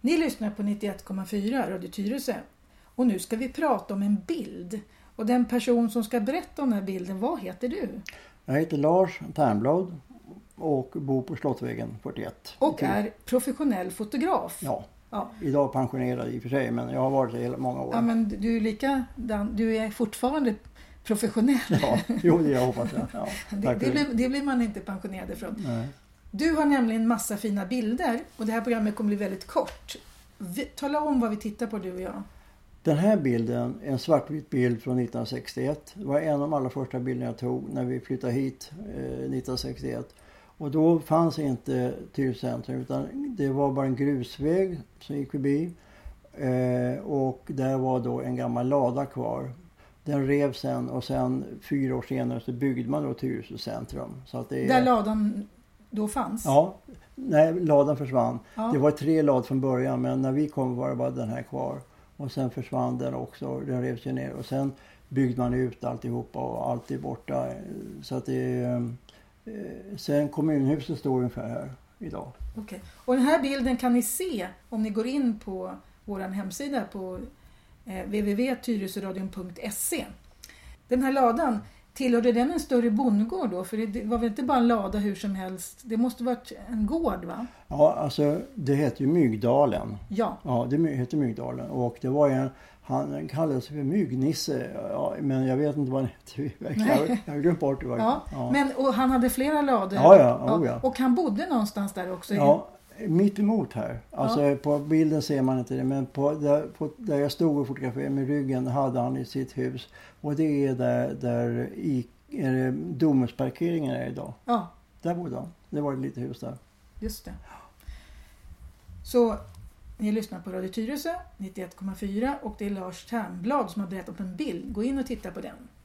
Ni lyssnar på 91,4 Radio Tyresö. Och nu ska vi prata om en bild. Och den person som ska berätta om den här bilden, vad heter du? Jag heter Lars Ternblad och bor på Slottsvägen 41. Och är professionell fotograf. Ja. Idag pensionerad i och för sig, men jag har varit det hela många år. Ja, men du är likadan, du är fortfarande professionell. Ja, jo, det jag hoppas jag. Ja, det blir man inte pensionerad ifrån. Nej. Du har nämligen massa fina bilder och det här programmet kommer bli väldigt kort. Tala om vad vi tittar på, du och jag. Den här bilden, en svartvit bild från 1961. Det var en av de allra första bilderna jag tog när vi flyttade hit 1961. Och då fanns inte Tyresö centrum, utan det var bara en grusväg som gick förbi. Och där var då en gammal lada kvar. Den rev sen och sen 4 år senare så byggde man då Tyresö centrum. Så att där ladan då fanns? Ja, nej, ladan försvann. Ja. Det var 3 lad från början, men när vi kom var det bara den här kvar. Och sen försvann den också, den revs ju ner. Och sen byggde man ut alltihopa och allt är borta. Så att sen kommunhuset står ungefär här idag. Okej. Och den här bilden kan ni se om ni går in på vår hemsida på www.tyresöradion.se. Den här ladan, tillhörde den en större bondgård då? För det var väl inte bara en lada hur som helst. Det måste varit en gård, va? Ja, alltså det heter ju Mygdalen. Ja. Ja, det heter Mygdalen. Och det var han kallades för Mygnisse. Ja, men jag vet inte vad han heter. Jag har glömt bort det. Ja. Men, och han hade flera lador. Ja. Och han bodde någonstans där också. Ja, mitt emot här. Alltså på bilden ser man inte det. Men där jag stod och fotograferade med ryggen hade han i sitt hus. Och det är där Domusparkeringen är idag. Ja. Där bodde han. Det var ett litet hus där. Just det. Så ni lyssnar på Radio Tyresö 91,4 och det är Lars Ternblad som har berättat om en bild. Gå in och titta på den.